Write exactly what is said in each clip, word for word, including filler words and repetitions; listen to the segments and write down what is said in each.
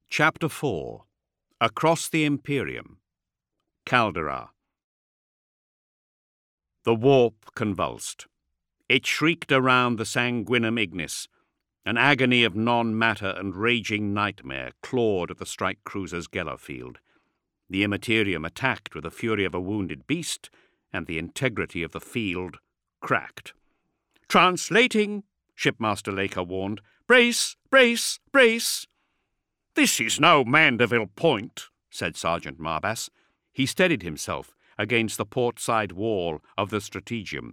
Chapter four. Across the Imperium. Caldera. The warp convulsed. It shrieked around the Sanguinum Ignis. An agony of non-matter and raging nightmare clawed at the strike cruiser's Geller field. The Immaterium attacked with the fury of a wounded beast, and the integrity of the field cracked. "Translating," Shipmaster Laker warned. "Brace, brace, brace." "This is no Mandeville Point," said Sergeant Marbas. He steadied himself against the port-side wall of the Strategium.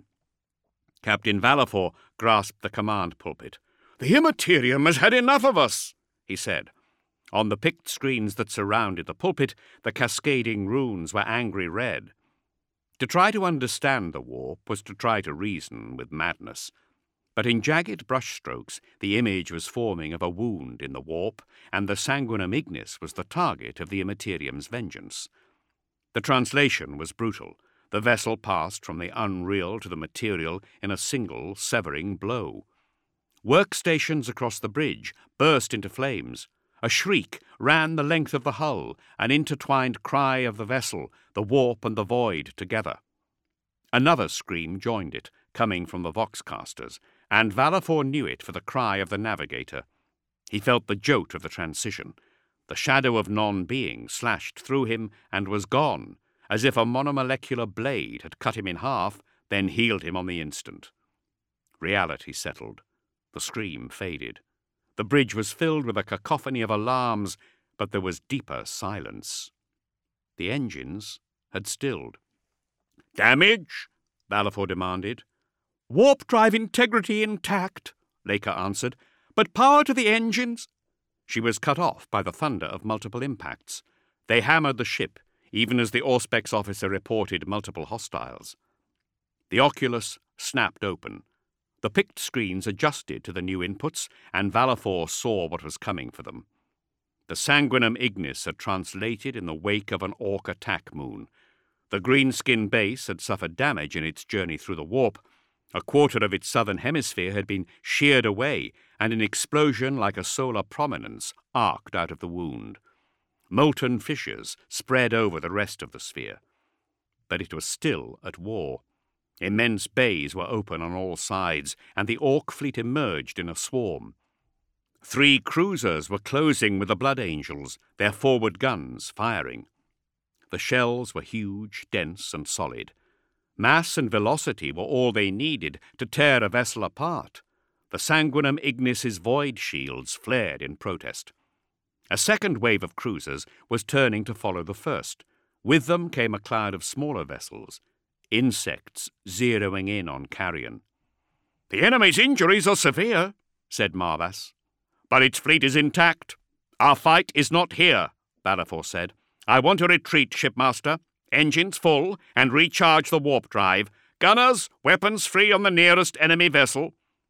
Captain Vallefort grasped the command pulpit. "The Immaterium has had enough of us," he said. On the pict screens that surrounded the pulpit, the cascading runes were angry red. To try to understand the warp was to try to reason with madness. But in jagged brushstrokes, the image was forming of a wound in the warp, and the Sanguinum Ignis was the target of the Immaterium's vengeance. The translation was brutal. The vessel passed from the unreal to the material in a single, severing blow. Workstations across the bridge burst into flames. A shriek ran the length of the hull, an intertwined cry of the vessel, the warp and the void together. Another scream joined it, coming from the voxcasters, and Vallefort knew it for the cry of the navigator. He felt the jolt of the transition. The shadow of non-being slashed through him and was gone, as if a monomolecular blade had cut him in half, then healed him on the instant. Reality settled. The scream faded. The bridge was filled with a cacophony of alarms, but there was deeper silence. The engines had stilled. "Damage?" Vallefort demanded. "Warp drive integrity intact," Laker answered. "But power to the engines—" She was cut off by the thunder of multiple impacts. They hammered the ship, even as the Auspex officer reported multiple hostiles. The oculus snapped open. The pict screens adjusted to the new inputs, and Vallefort saw what was coming for them. The Sanguinum Ignis had translated in the wake of an Orc attack moon. The Greenskin base had suffered damage in its journey through the warp. A quarter of its southern hemisphere had been sheared away, and an explosion like a solar prominence arced out of the wound. Molten fissures spread over the rest of the sphere. But it was still at war. Immense bays were open on all sides, and the Orc fleet emerged in a swarm. Three cruisers were closing with the Blood Angels, their forward guns firing. The shells were huge, dense, and solid. Mass and velocity were all they needed to tear a vessel apart. The Sanguinum Ignis's void shields flared in protest. A second wave of cruisers was turning to follow the first. With them came a cloud of smaller vessels, insects zeroing in on Carrion. "The enemy's injuries are severe," said Marbas. "But its fleet is intact. Our fight is not here," Vallefort said. "I want to retreat, Shipmaster. Engines full, and recharge the warp drive. Gunners, weapons free on the nearest enemy vessel."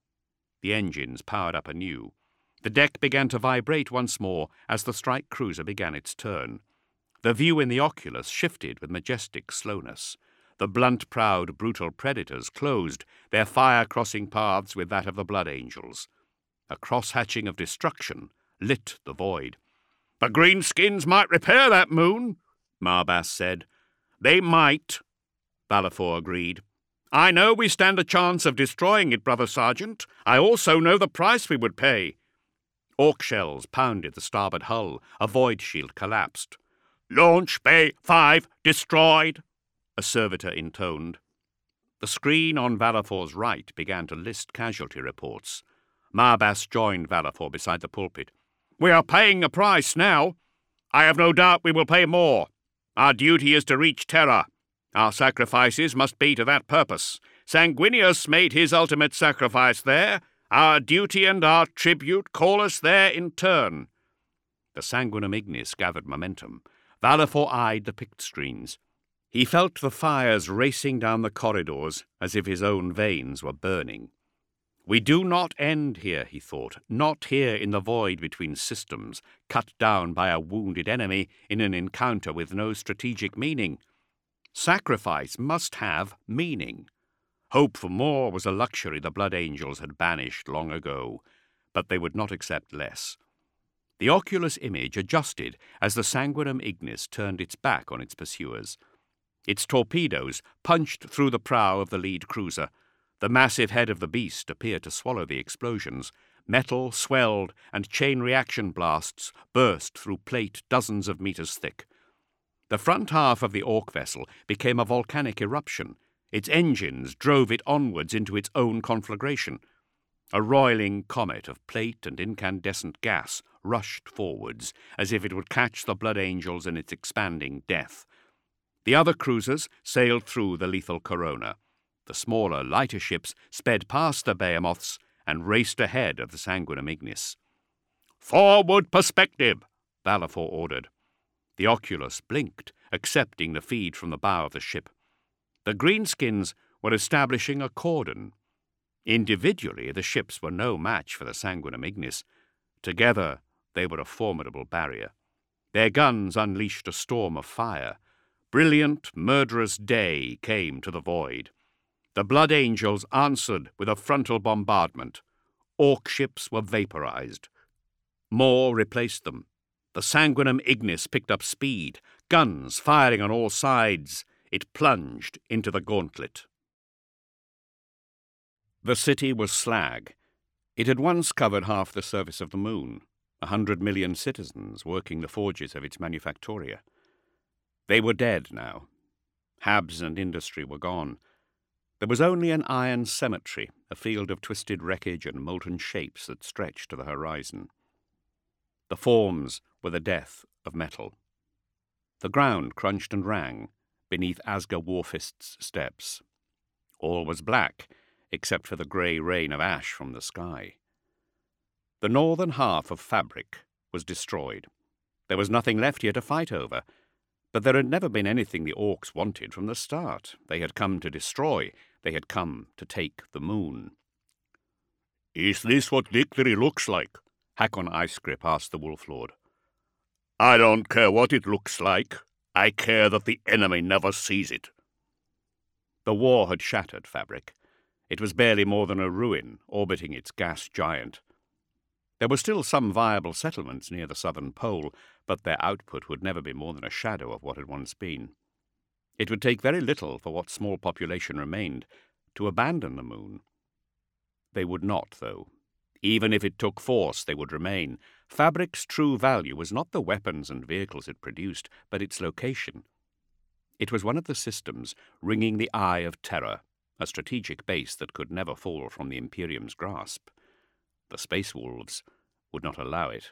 The engines powered up anew. The deck began to vibrate once more as the strike cruiser began its turn. The view in the oculus shifted with majestic slowness. The blunt-prowed, brutal predators closed, their fire crossing paths with that of the Blood Angels. A cross-hatching of destruction lit the void. "The Greenskins might repair that moon," Marbas said. "They might," Vallefort agreed. "I know we stand a chance of destroying it, Brother Sergeant. I also know the price we would pay." Orc shells pounded the starboard hull. A void shield collapsed. "Launch Bay five destroyed," a servitor intoned. The screen on Vallefort's right began to list casualty reports. Marbas joined Vallefort beside the pulpit. "We are paying a price now. I have no doubt we will pay more. Our duty is to reach Terra. Our sacrifices must be to that purpose. Sanguinius made his ultimate sacrifice there. Our duty and our tribute call us there in turn." The Sanguinum Ignis gathered momentum. Vallefort eyed the pict screens. He felt the fires racing down the corridors as if his own veins were burning. We do not end here, he thought, not here in the void between systems, cut down by a wounded enemy in an encounter with no strategic meaning. Sacrifice must have meaning. Hope for more was a luxury the Blood Angels had banished long ago, but they would not accept less. The oculus image adjusted as the Sanguinum Ignis turned its back on its pursuers. Its torpedoes punched through the prow of the lead cruiser. The massive head of the beast appeared to swallow the explosions. Metal swelled, and chain reaction blasts burst through plate dozens of meters thick. The front half of the Orc vessel became a volcanic eruption. Its engines drove it onwards into its own conflagration. A roiling comet of plate and incandescent gas rushed forwards, as if it would catch the Blood Angels in its expanding death. The other cruisers sailed through the lethal corona. The smaller, lighter ships sped past the behemoths and raced ahead of the Sanguinum Ignis. "Forward perspective," Balafor ordered. The oculus blinked, accepting the feed from the bow of the ship. The greenskins were establishing a cordon. Individually, the ships were no match for the Sanguinum Ignis. Together, they were a formidable barrier. Their guns unleashed a storm of fire. Brilliant, murderous day came to the void. The Blood Angels answered with a frontal bombardment. Orc ships were vaporized. More replaced them. The Sanguinum Ignis picked up speed, guns firing on all sides. It plunged into the gauntlet. The city was slag. It had once covered half the surface of the moon, a hundred million citizens working the forges of its manufactoria. They were dead now. Habs and industry were gone. There was only an iron cemetery, a field of twisted wreckage and molten shapes that stretched to the horizon. The forms were the death of metal. The ground crunched and rang beneath Asga Warfist's steps. All was black, except for the grey rain of ash from the sky. The northern half of Fabric was destroyed. There was nothing left here to fight over, but there had never been anything the Orcs wanted from the start. They had come to destroy. They had come to take the moon. "Is this what victory looks like?" Hakon Icegrip asked the Wolf Lord. "I don't care what it looks like. I care that the enemy never sees it." The war had shattered Fabric. It was barely more than a ruin orbiting its gas giant. There were still some viable settlements near the southern pole, but their output would never be more than a shadow of what had once been. It would take very little for what small population remained to abandon the moon. They would not, though. Even if it took force, they would remain. Fabric's true value was not the weapons and vehicles it produced, but its location. It was one of the systems ringing the Eye of Terror, a strategic base that could never fall from the Imperium's grasp. The Space Wolves would not allow it.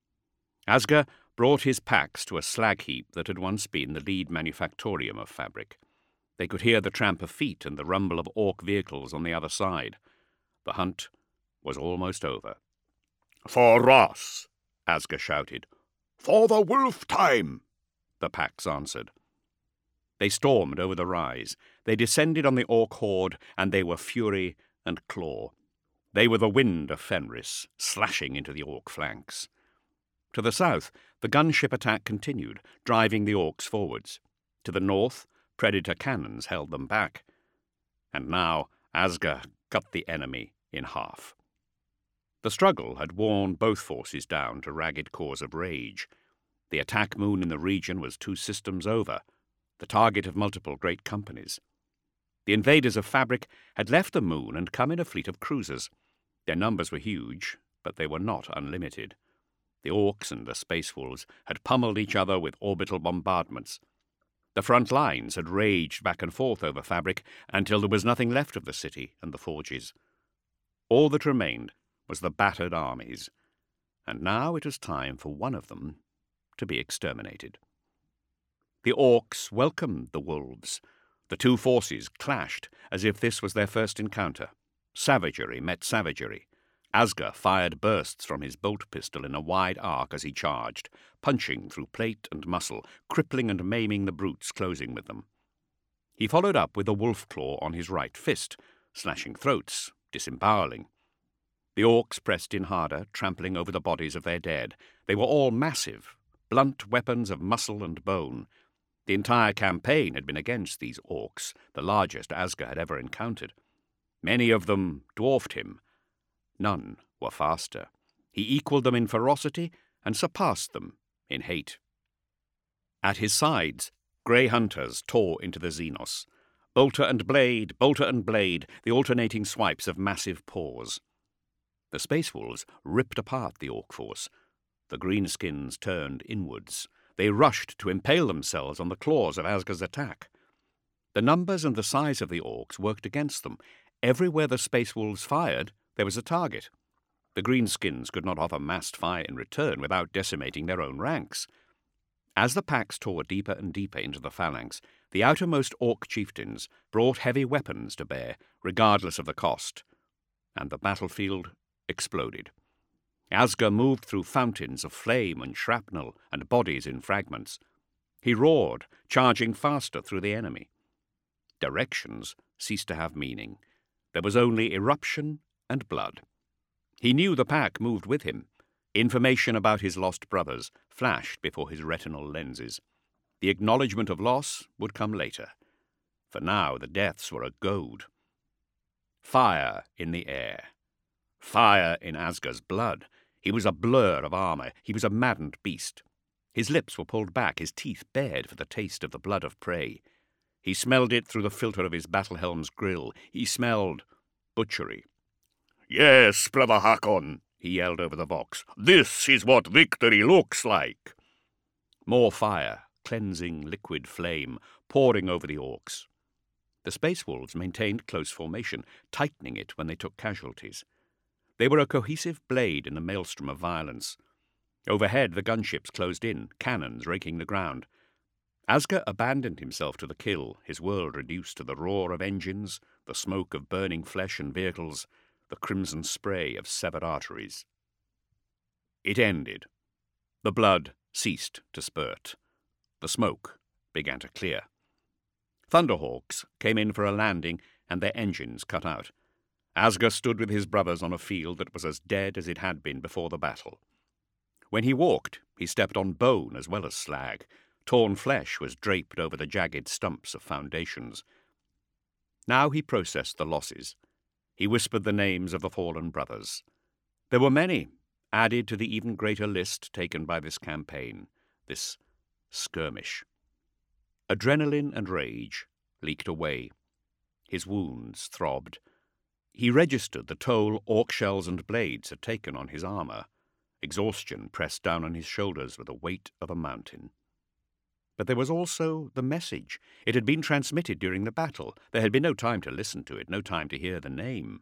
Asga brought his packs to a slag heap that had once been the lead manufactorium of Fabric. They could hear the tramp of feet and the rumble of Orc vehicles on the other side. The hunt was almost over. "For Ross!" Asga shouted. "For the wolf time!" the packs answered. They stormed over the rise. They descended on the Orc horde, and they were fury and claw. They were the wind of Fenris, slashing into the Orc flanks. To the south, the gunship attack continued, driving the Orcs forwards. To the north, Predator cannons held them back. And now Asga cut the enemy in half. The struggle had worn both forces down to ragged cores of rage. The attack moon in the region was two systems over, the target of multiple great companies. The invaders of Fabric had left the moon and come in a fleet of cruisers. Their numbers were huge, but they were not unlimited. The Orcs and the Space Wolves had pummeled each other with orbital bombardments. The front lines had raged back and forth over Fabric until there was nothing left of the city and the forges. All that remained was the battered armies, and now it was time for one of them to be exterminated. The Orcs welcomed the Wolves. The two forces clashed as if this was their first encounter. Savagery met savagery. Asga fired bursts from his bolt pistol in a wide arc as he charged, punching through plate and muscle, crippling and maiming the brutes closing with them. He followed up with a wolf claw on his right fist, slashing throats, disemboweling. The Orcs pressed in harder, trampling over the bodies of their dead. They were all massive, blunt weapons of muscle and bone. The entire campaign had been against these Orcs, the largest Asga had ever encountered. Many of them dwarfed him. None were faster. He equaled them in ferocity and surpassed them in hate. At his sides, grey hunters tore into the Xenos. Bolter and blade, bolter and blade, the alternating swipes of massive paws. The Space Wolves ripped apart the Orc force. The greenskins turned inwards. They rushed to impale themselves on the claws of Asgar's attack. The numbers and the size of the Orcs worked against them. Everywhere the Space Wolves fired, there was a target. The greenskins could not offer massed fire in return without decimating their own ranks. As the packs tore deeper and deeper into the phalanx, the outermost Orc chieftains brought heavy weapons to bear, regardless of the cost, and the battlefield exploded. Asgar moved through fountains of flame and shrapnel and bodies in fragments. He roared, charging faster through the enemy. Directions ceased to have meaning. There was only eruption and blood. He knew the pack moved with him. Information about his lost brothers flashed before his retinal lenses. The acknowledgement of loss would come later. For now the deaths were a goad. Fire in the air. Fire in Asgar's blood. He was a blur of armour. He was a maddened beast. His lips were pulled back, his teeth bared for the taste of the blood of prey. He smelled it through the filter of his battle helm's grill. He smelled butchery. "Yes, brother Hakon," he yelled over the vox. "This is what victory looks like." More fire, cleansing liquid flame, pouring over the Orcs. The Space Wolves maintained close formation, tightening it when they took casualties. They were a cohesive blade in the maelstrom of violence. Overhead the gunships closed in, cannons raking the ground. Asgar abandoned himself to the kill, his world reduced to the roar of engines, the smoke of burning flesh and vehicles, the crimson spray of severed arteries. It ended. The blood ceased to spurt. The smoke began to clear. Thunderhawks came in for a landing, and their engines cut out. Asgar stood with his brothers on a field that was as dead as it had been before the battle. When he walked, he stepped on bone as well as slag. Torn flesh was draped over the jagged stumps of foundations. Now he processed the losses. He whispered the names of the fallen brothers. There were many, added to the even greater list taken by this campaign, this skirmish. Adrenaline and rage leaked away. His wounds throbbed. He registered the toll orc shells and blades had taken on his armour. Exhaustion pressed down on his shoulders with the weight of a mountain. But there was also the message. It had been transmitted during the battle. There had been no time to listen to it, no time to hear the name.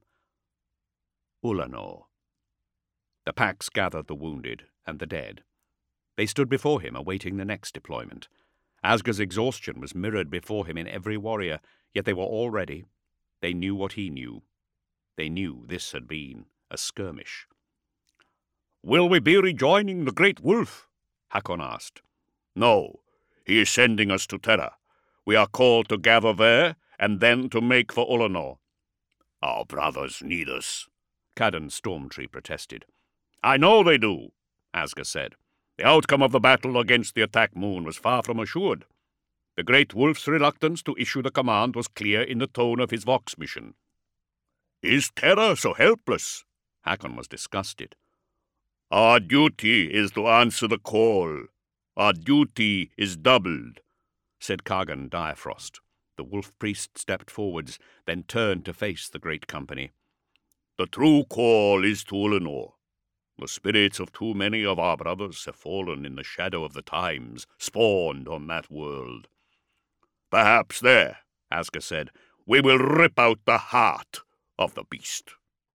Ulanor. The packs gathered the wounded and the dead. They stood before him, awaiting the next deployment. Asgar's exhaustion was mirrored before him in every warrior, yet they were all ready. They knew what he knew. They knew this had been a skirmish. "Will we be rejoining the Great Wolf?" Hakon asked. "No. He is sending us to Terra. We are called to gather there, and then to make for Ulanor." "Our brothers need us," Cadden Stormtree protested. "I know they do," Asgar said. "The outcome of the battle against the attack moon was far from assured. The Great Wolf's reluctance to issue the command was clear in the tone of his Vox mission." "Is Terra so helpless?" Hakon was disgusted. "Our duty is to answer the call. Our duty is doubled," said Kagan Direfrost. The wolf priest stepped forwards, then turned to face the great company. "The true call is to Ulanor. The spirits of too many of our brothers have fallen in the shadow of the times, spawned on that world. Perhaps there," Asgar said, "we will rip out the heart of the beast."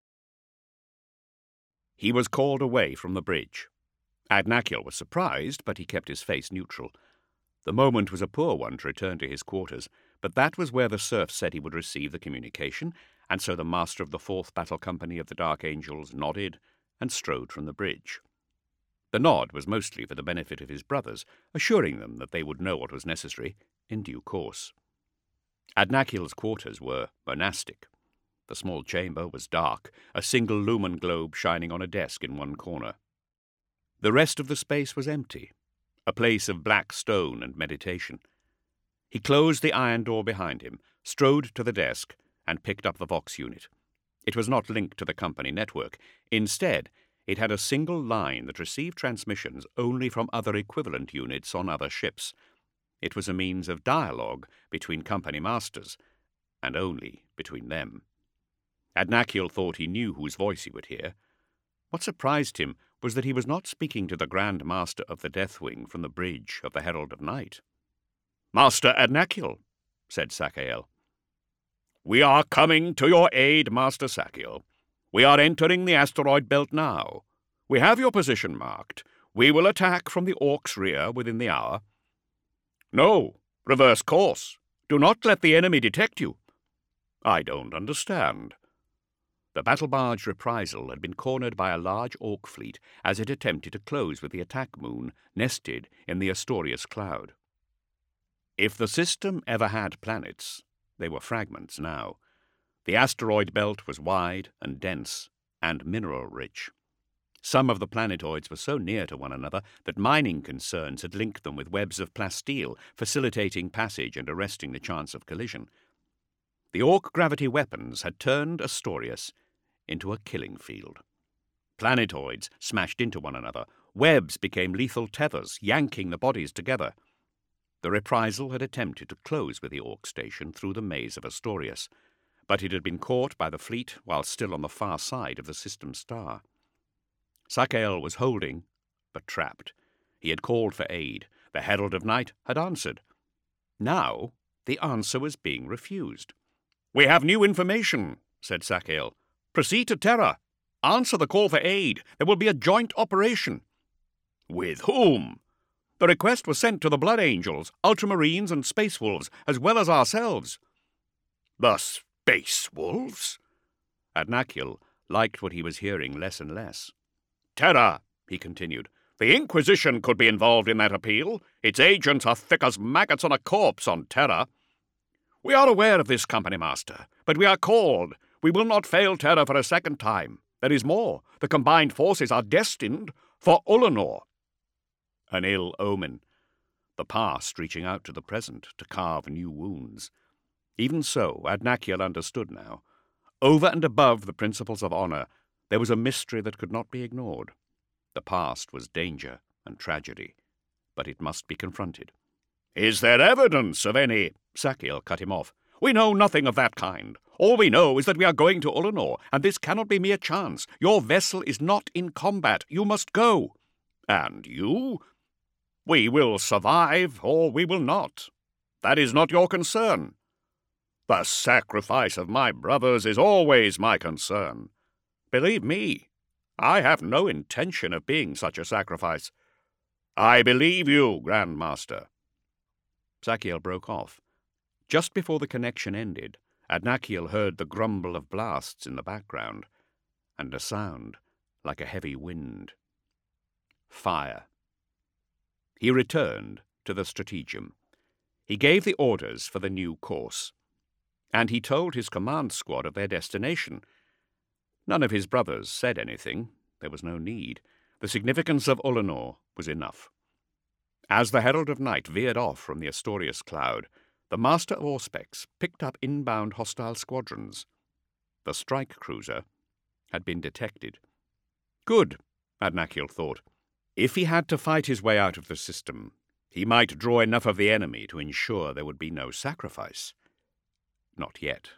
He was called away from the bridge. Adnakiel was surprised, but he kept his face neutral. The moment was a poor one to return to his quarters, but that was where the serf said he would receive the communication, and so the master of the fourth battle company of the Dark Angels nodded and strode from the bridge. The nod was mostly for the benefit of his brothers, assuring them that they would know what was necessary in due course. Adnakiel's quarters were monastic. The small chamber was dark, a single lumen globe shining on a desk in one corner. The rest of the space was empty, a place of black stone and meditation. He closed the iron door behind him, strode to the desk, and picked up the Vox unit. It was not linked to the company network. Instead, It had a single line that received transmissions only from other equivalent units on other ships. It was a means of dialogue between company masters, and only between them. Adnaciel thought he knew whose voice he would hear. What surprised him was that he was not speaking to the Grand Master of the Deathwing from the bridge of the Herald of Night. "Master Adnaciel," said Sakael. "We are coming to your aid, Master Sakiel. We are entering the asteroid belt now. We have your position marked. We will attack from the Orc's rear within the hour." "No, reverse course. Do not let the enemy detect you." "I don't understand." The battle barge Reprisal had been cornered by a large Orc fleet as it attempted to close with the attack moon nested in the Astorius cloud. If the system ever had planets, they were fragments now. The asteroid belt was wide and dense and mineral-rich. Some of the planetoids were so near to one another that mining concerns had linked them with webs of plasteel, facilitating passage and arresting the chance of collision. The Orc gravity weapons had turned Astorius into a killing field. Planetoids smashed into one another. Webs became lethal tethers, yanking the bodies together. The Reprisal had attempted to close with the Orc station through the maze of Astorius, but it had been caught by the fleet while still on the far side of the system star. Sakael was holding, but trapped. He had called for aid. The Herald of Night had answered. Now the answer was being refused. "We have new information," said Sakael. "Proceed to Terra. Answer the call for aid. There will be a joint operation." "With whom?" "The request was sent to the Blood Angels, Ultramarines and Space Wolves, as well as ourselves." "The Space Wolves?" Adnaciel liked what he was hearing less and less. "Terra," he continued. "The Inquisition could be involved in that appeal. Its agents are thick as maggots on a corpse on Terra." "We are aware of this, Company Master, but we are called. We will not fail Terra for a second time. There is more. The combined forces are destined for Ulanor." An ill omen. The past reaching out to the present to carve new wounds. Even so, Adnaciel understood now. Over and above the principles of honor, there was a mystery that could not be ignored. The past was danger and tragedy, but it must be confronted. "Is there evidence of any—" Sakael cut him off. "We know nothing of that kind. All we know is that we are going to Ulanor, and this cannot be mere chance. Your vessel is not in combat. You must go." "And you?" "We will survive, or we will not. That is not your concern." "The sacrifice of my brothers is always my concern. Believe me, I have no intention of being such a sacrifice." "I believe you, Grand Master." Sakael broke off. Just before the connection ended, Adnaciel heard the grumble of blasts in the background, and a sound like a heavy wind. Fire. He returned to the stratagem. He gave the orders for the new course, and he told his command squad of their destination. None of his brothers said anything. There was no need. The significance of Ulanor was enough. As the Herald of Night veered off from the Astorius cloud, the Master of Auspex picked up inbound hostile squadrons. The strike cruiser had been detected. Good, Adnaciel thought. If he had to fight his way out of the system, he might draw enough of the enemy to ensure there would be no sacrifice. Not yet.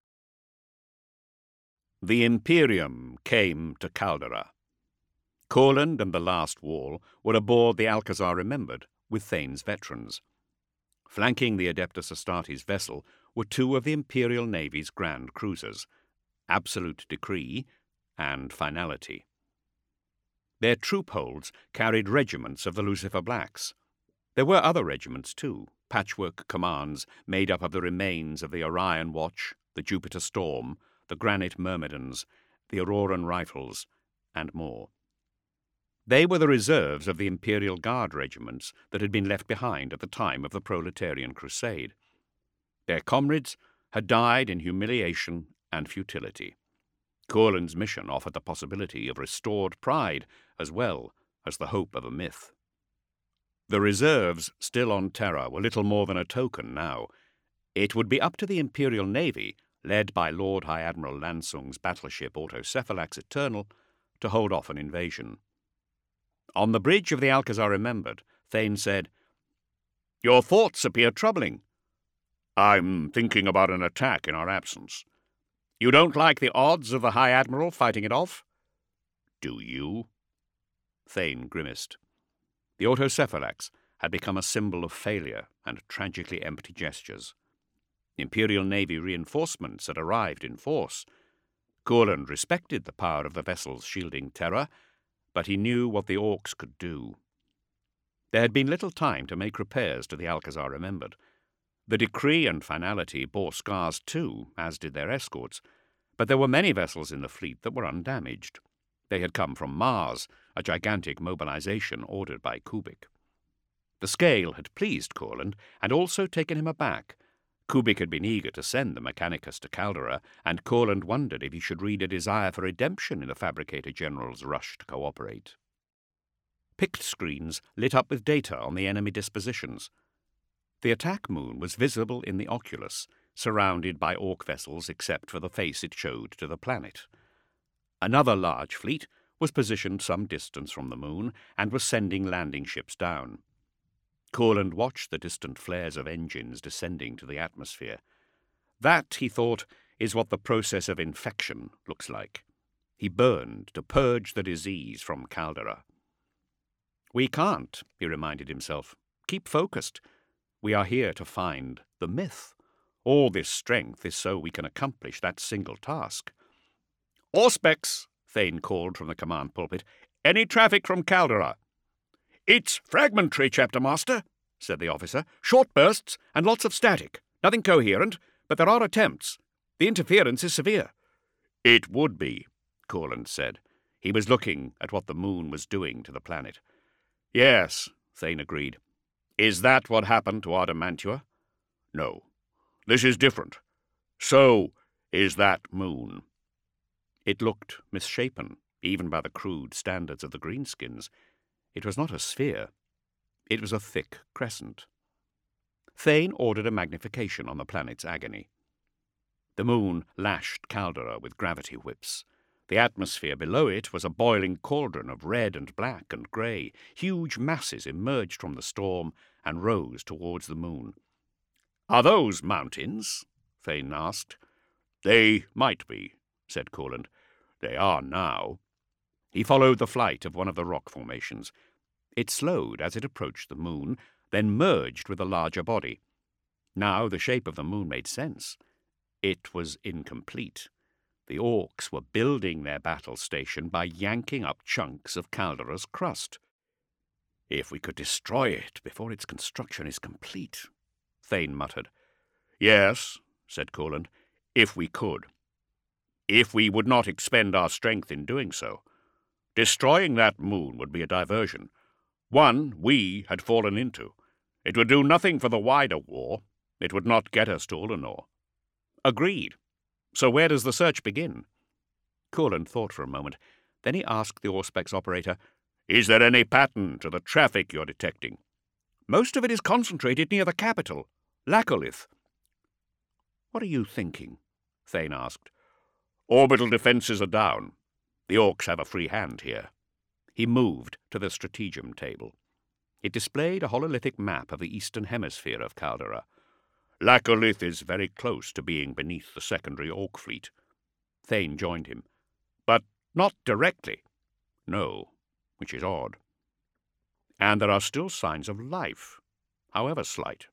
The Imperium came to Caldera. Corland and the Last Wall were aboard the Alcazar Remembered with Thane's veterans. Flanking the Adeptus Astartes vessel were two of the Imperial Navy's grand cruisers, Absolute Decree and Finality. Their troop holds carried regiments of the Lucifer Blacks. There were other regiments, too, patchwork commands made up of the remains of the Orion Watch, the Jupiter Storm, the Granite Myrmidons, the Auroran Rifles, and more. They were the reserves of the Imperial Guard regiments that had been left behind at the time of the Proletarian Crusade. Their comrades had died in humiliation and futility. Corland's mission offered the possibility of restored pride as well as the hope of a myth. The reserves still on Terra were little more than a token now. It would be up to the Imperial Navy, led by Lord High Admiral Lansung's battleship Autocephalax Eternal, to hold off an invasion. On the bridge of the Alcazar Remembered, Thane said, "Your thoughts appear troubling." "I'm thinking about an attack in our absence." "You don't like the odds of the High Admiral fighting it off?" "Do you?" Thane grimaced. The autocephalax had become a symbol of failure and tragically empty gestures. Imperial Navy reinforcements had arrived in force. Kurland respected the power of the vessels shielding Terra, but he knew what the Orcs could do. There had been little time to make repairs to the Alcazar Remembered. The Decree and Finality bore scars too, as did their escorts, but there were many vessels in the fleet that were undamaged. They had come from Mars, a gigantic mobilization ordered by Kubik. The scale had pleased Kurland and also taken him aback. Kubik had been eager to send the Mechanicus to Caldera, and Kurland wondered if he should read a desire for redemption in the Fabricator General's rush to cooperate. Pict screens lit up with data on the enemy dispositions. The attack moon was visible in the oculus, surrounded by Orc vessels except for the face it showed to the planet. Another large fleet was positioned some distance from the moon and was sending landing ships down. Kurland watched the distant flares of engines descending to the atmosphere. That, he thought, is what the process of infection looks like. He burned to purge the disease from Caldera. "We can't," he reminded himself. "Keep focused. We are here to find the myth. All this strength is so we can accomplish that single task." "Auspex," Thane called from the command pulpit. "Any traffic from Caldera?" "It's fragmentary, Chapter Master," said the officer. "Short bursts and lots of static. Nothing coherent, but there are attempts. The interference is severe." "It would be," Kurland said. He was looking at what the moon was doing to the planet. "Yes," Thane agreed. "Is that what happened to Adamantua?" "No. This is different. So is that moon." It looked misshapen, even by the crude standards of the greenskins. It was not a sphere. It was a thick crescent. Thane ordered a magnification on the planet's agony. The moon lashed Caldera with gravity whips. The atmosphere below it was a boiling cauldron of red and black and grey. Huge masses emerged from the storm and rose towards the moon. "Are those mountains?" Thane asked. "They might be," said Kurland. "They are now." He followed the flight of one of the rock formations. It slowed as it approached the moon, then merged with a larger body. Now the shape of the moon made sense. It was incomplete. The Orcs were building their battle station by yanking up chunks of Caldera's crust. "If we could destroy it before its construction is complete," Thane muttered. "Yes," said Kurland, "if we could. If we would not expend our strength in doing so. Destroying that moon would be a diversion, one we had fallen into. It would do nothing for the wider war. It would not get us to Ulanor." "Agreed. So where does the search begin?" Kurland thought for a moment. Then he asked the Auspex operator, "Is there any pattern to the traffic you're detecting?" "Most of it is concentrated near the capital, Lacolith." "What are you thinking?" Thane asked. "Orbital defences are down. The Orcs have a free hand here." He moved to the stratagem table. It displayed a hololithic map of the eastern hemisphere of Caldera. "Lacolith is very close to being beneath the secondary Orc fleet." Thane joined him. "But not directly." "No, which is odd. And there are still signs of life, however slight."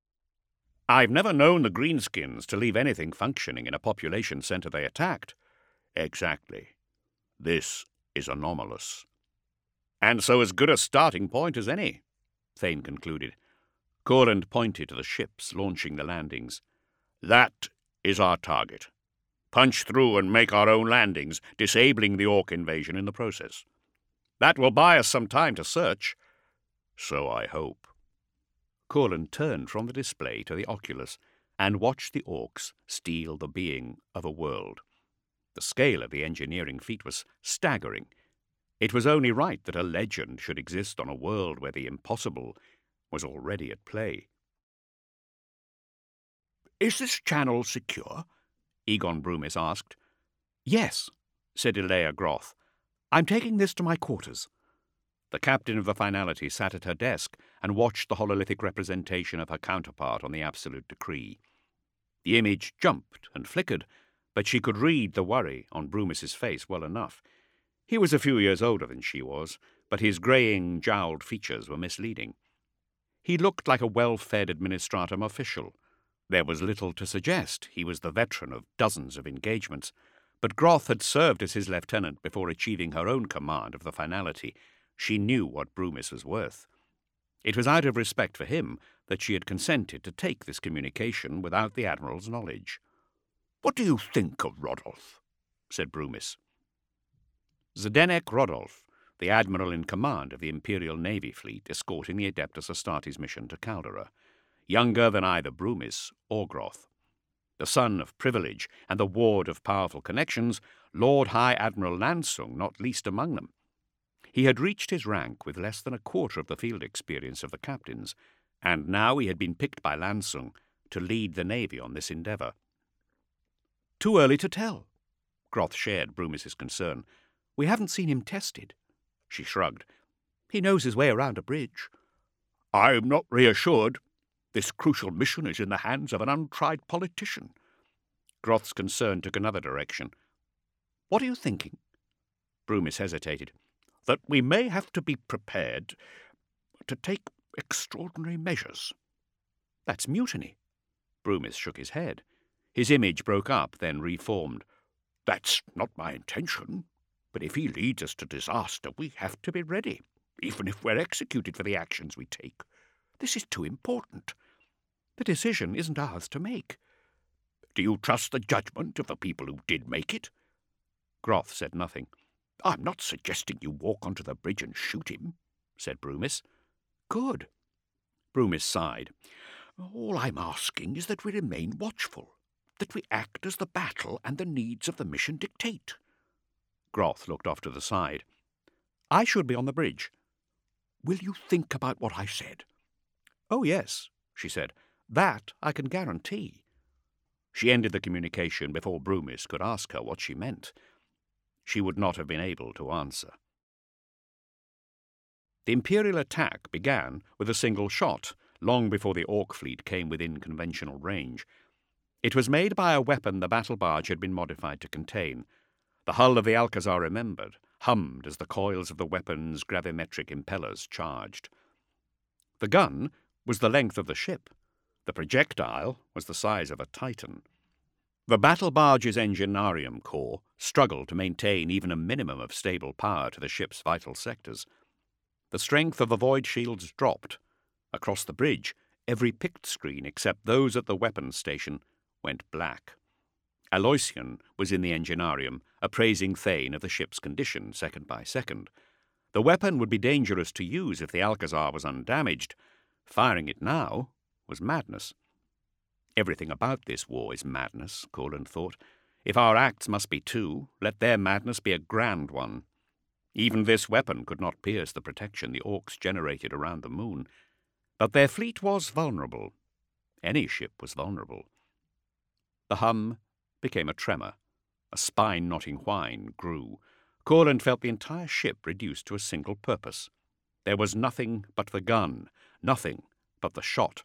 "I've never known the greenskins to leave anything functioning in a population centre they attacked." "Exactly. This is anomalous." "And so as good a starting point as any," Thane concluded. Kurland pointed to the ships launching the landings. "That is our target. Punch through and make our own landings, disabling the Orc invasion in the process." "That will buy us some time to search." "So I hope." Kurland turned from the display to the oculus and watched the Orcs steal the being of a world. The scale of the engineering feat was staggering. It was only right that a legend should exist on a world where the impossible was already at play. "Is this channel secure?" Egon Brumis asked. "Yes," said Ilea Groth. I'm taking this to my quarters. The captain of the Finality sat at her desk and watched the hololithic representation of her counterpart on the Absolute Decree. The image jumped and flickered, but she could read the worry on Broomis's face well enough. He was a few years older than she was, but his greying, jowled features were misleading. He looked like a well-fed administratum official. There was little to suggest he was the veteran of dozens of engagements, but Groth had served as his lieutenant before achieving her own command of the Finality. She knew what Broomis was worth. It was out of respect for him that she had consented to take this communication without the Admiral's knowledge. "What do you think of Rodolph?" said Broomis. Zdenek Rodolph, the admiral in command of the Imperial Navy fleet escorting the Adeptus Astartes mission to Caldera, younger than either Broomis or Groth. The son of privilege and the ward of powerful connections, Lord High Admiral Lansung not least among them. He had reached his rank with less than a quarter of the field experience of the captains, and now he had been picked by Lansung to lead the Navy on this endeavour. "Too early to tell." Groth shared Broomis's concern. "We haven't seen him tested." She shrugged. "He knows his way around a bridge." "I'm not reassured. This crucial mission is in the hands of an untried politician." Groth's concern took another direction. "What are you thinking?" Broomis hesitated. "That we may have to be prepared to take extraordinary measures." "That's mutiny." Broomis shook his head. His image broke up, then reformed. "That's not my intention. But if he leads us to disaster, we have to be ready, even if we're executed for the actions we take. This is too important." "The decision isn't ours to make." "Do you trust the judgment of the people who did make it?" Groth said nothing. "I'm not suggesting you walk onto the bridge and shoot him," said Broomis. "Good." Broomis sighed. "All I'm asking is that we remain watchful, that we act as the battle and the needs of the mission dictate." Groth looked off to the side. "I should be on the bridge." "Will you think about what I said?" "Oh, yes," she said. "That I can guarantee." She ended the communication before Broomis could ask her what she meant. She would not have been able to answer. The Imperial attack began with a single shot, long before the Orc fleet came within conventional range. It was made by a weapon the battle barge had been modified to contain. The hull of the Alcazar Remembered hummed as the coils of the weapon's gravimetric impellers charged. The gun was the length of the ship. The projectile was the size of a Titan. The battle barge's enginarium core struggled to maintain even a minimum of stable power to the ship's vital sectors. The strength of the void shields dropped. Across the bridge, every pict screen except those at the weapons station went black. Aloysian was in the enginarium, appraising Thane of the ship's condition second by second. The weapon would be dangerous to use if the Alcazar was undamaged. Firing it now was madness. Everything about this war is madness, Corlund thought. If our acts must be too, let their madness be a grand one. Even this weapon could not pierce the protection the Orcs generated around the moon. But their fleet was vulnerable. Any ship was vulnerable. The hum became a tremor. A spine-knotting whine grew. Corlund felt the entire ship reduced to a single purpose. There was nothing but the gun, nothing but the shot.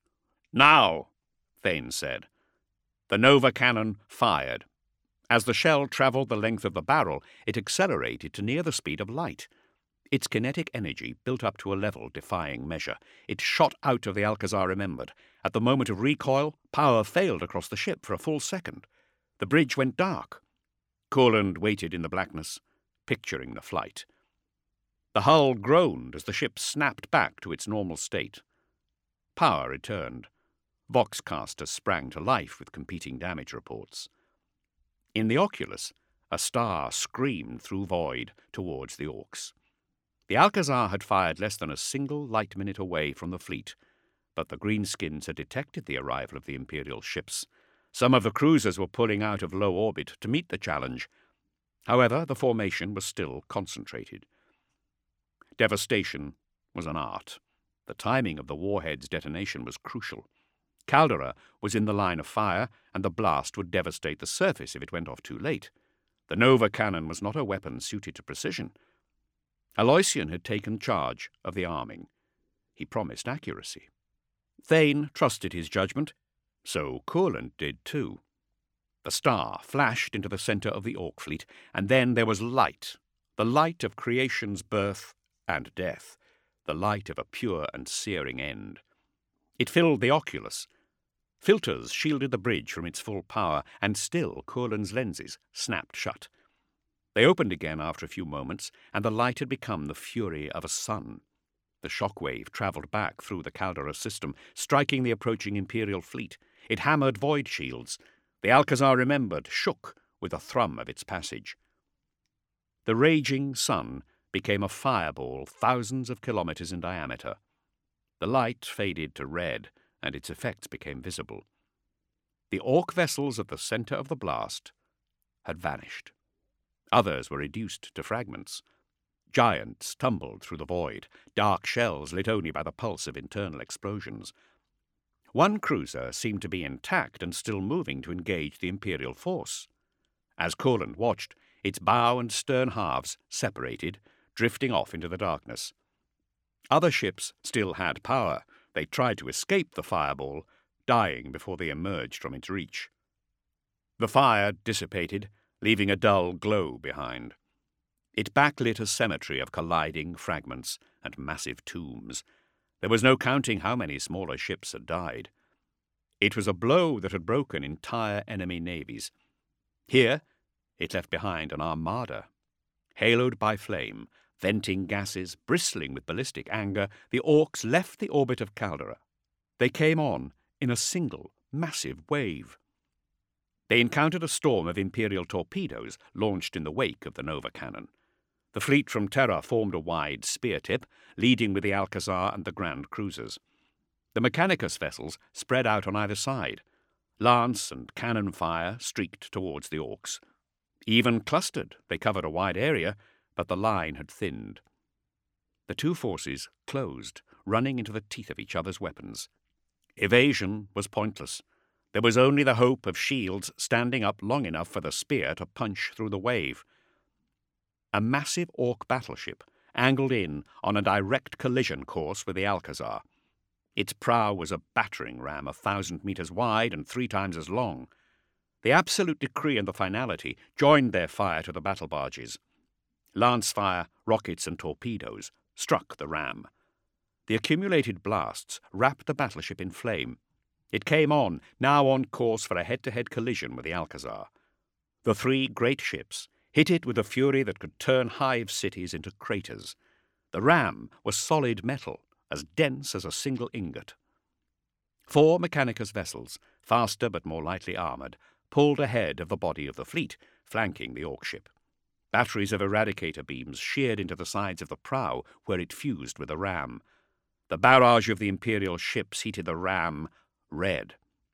"Now!" Thane said. The Nova cannon fired. As the shell travelled the length of the barrel, it accelerated to near the speed of light. Its kinetic energy built up to a level defying measure. It shot out of the Alcazar Remembered. At the moment of recoil, power failed across the ship for a full second. The bridge went dark. Corlund waited in the blackness, picturing the flight. The hull groaned as the ship snapped back to its normal state. Power returned. Voxcasters sprang to life with competing damage reports. In the Oculus, a star screamed through void towards the Orcs. The Alcazar had fired less than a single light minute away from the fleet, but the Greenskins had detected the arrival of the Imperial ships. Some of the cruisers were pulling out of low orbit to meet the challenge. However, the formation was still concentrated. Devastation was an art. The timing of the warhead's detonation was crucial. Caldera was in the line of fire, and the blast would devastate the surface if it went off too late. The Nova cannon was not a weapon suited to precision. Aloysian had taken charge of the arming. He promised accuracy. Thane trusted his judgment, so Courland did too. The star flashed into the centre of the Orc fleet, and then there was light, the light of creation's birth and death, the light of a pure and searing end. It filled the oculus. Filters shielded the bridge from its full power, and still Courland's lenses snapped shut. They opened again after a few moments, and the light had become the fury of a sun. The shockwave travelled back through the Caldera system, striking the approaching Imperial fleet. It hammered void shields. The Alcazar, remembered, shook with the thrum of its passage. The raging sun became a fireball thousands of kilometres in diameter. The light faded to red, and its effects became visible. The Orc vessels at the centre of the blast had vanished. Others were reduced to fragments. Giants tumbled through the void, dark shells lit only by the pulse of internal explosions. One cruiser seemed to be intact and still moving to engage the Imperial force. As Courland watched, its bow and stern halves separated, drifting off into the darkness. Other ships still had power. They tried to escape the fireball, dying before they emerged from its reach. The fire dissipated, leaving a dull glow behind. It backlit a cemetery of colliding fragments and massive tombs. There was no counting how many smaller ships had died. It was a blow that had broken entire enemy navies. Here, it left behind an armada. Haloed by flame, venting gases, bristling with ballistic anger, the Orcs left the orbit of Caldera. They came on in a single, massive wave. They encountered a storm of Imperial torpedoes launched in the wake of the Nova cannon. The fleet from Terra formed a wide spear tip, leading with the Alcazar and the Grand Cruisers. The Mechanicus vessels spread out on either side. Lance and cannon fire streaked towards the Orcs. Even clustered, they covered a wide area, but the line had thinned. The two forces closed, running into the teeth of each other's weapons. Evasion was pointless. There was only the hope of shields standing up long enough for the spear to punch through the wave. A massive Orc battleship angled in on a direct collision course with the Alcazar. Its prow was a battering ram a thousand metres wide and three times as long. The Absolute Decree and the Finality joined their fire to the battle barges. Lance fire, rockets and torpedoes struck the ram. The accumulated blasts wrapped the battleship in flame. It came on, now on course for a head-to-head collision with the Alcazar. The three great ships hit it with a fury that could turn hive cities into craters. The ram was solid metal, as dense as a single ingot. Four Mechanicus vessels, faster but more lightly armoured, pulled ahead of the body of the fleet, flanking the Orc ship. Batteries of Eradicator beams sheared into the sides of the prow where it fused with the ram. The barrage of the Imperial ships heated the ram red.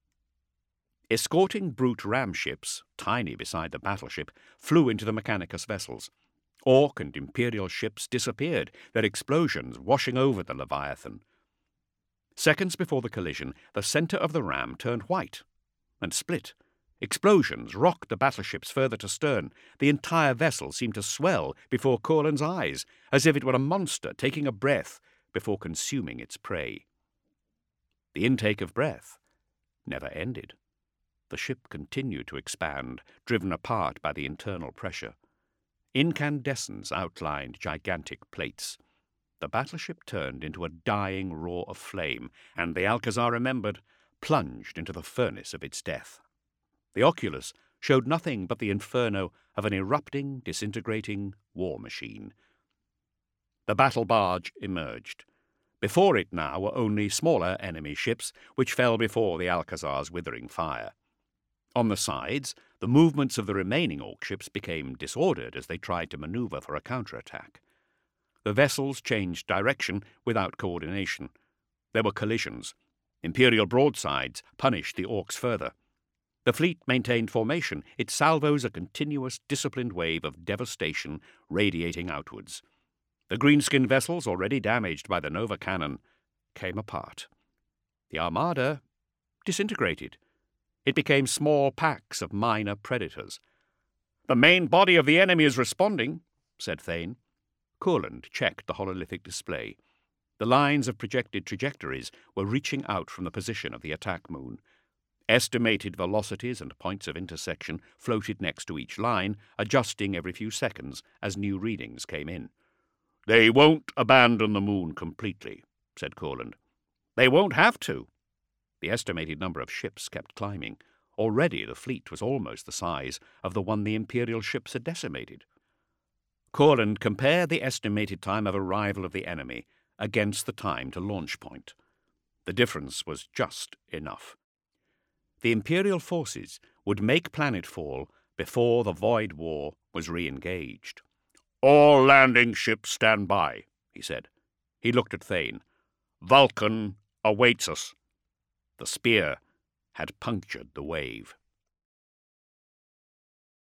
Escorting brute ram ships, tiny beside the battleship, flew into the Mechanicus vessels. Orc and Imperial ships disappeared, their explosions washing over the Leviathan. Seconds before the collision, the centre of the ram turned white and split. Explosions rocked the battleships further to stern. The entire vessel seemed to swell before Courland's eyes, as if it were a monster taking a breath before consuming its prey. The intake of breath never ended. The ship continued to expand, driven apart by the internal pressure. Incandescence outlined gigantic plates. The battleship turned into a dying roar of flame, and the Alcazar, remembered, plunged into the furnace of its death. The oculus showed nothing but the inferno of an erupting, disintegrating war machine. The battle barge emerged. Before it now were only smaller enemy ships, which fell before the Alcazar's withering fire. On the sides, the movements of the remaining Orc ships became disordered as they tried to maneuver for a counterattack. The vessels changed direction without coordination. There were collisions. Imperial broadsides punished the Orcs further. The fleet maintained formation, its salvos a continuous, disciplined wave of devastation radiating outwards. The greenskin vessels, already damaged by the Nova cannon, came apart. The armada disintegrated. It became small packs of minor predators. The main body of the enemy is responding, said Thane. Kurland checked the hololithic display. The lines of projected trajectories were reaching out from the position of the attack moon. Estimated velocities and points of intersection floated next to each line, adjusting every few seconds as new readings came in. "They won't abandon the moon completely," said Kurland. "They won't have to." The estimated number of ships kept climbing. Already the fleet was almost the size of the one the Imperial ships had decimated. Kurland compared the estimated time of arrival of the enemy against the time to launch point. The difference was just enough. The Imperial forces would make planetfall before the Void War was re-engaged. "All landing ships stand by," he said. He looked at Thane. "Vulcan awaits us." The spear had punctured the wave.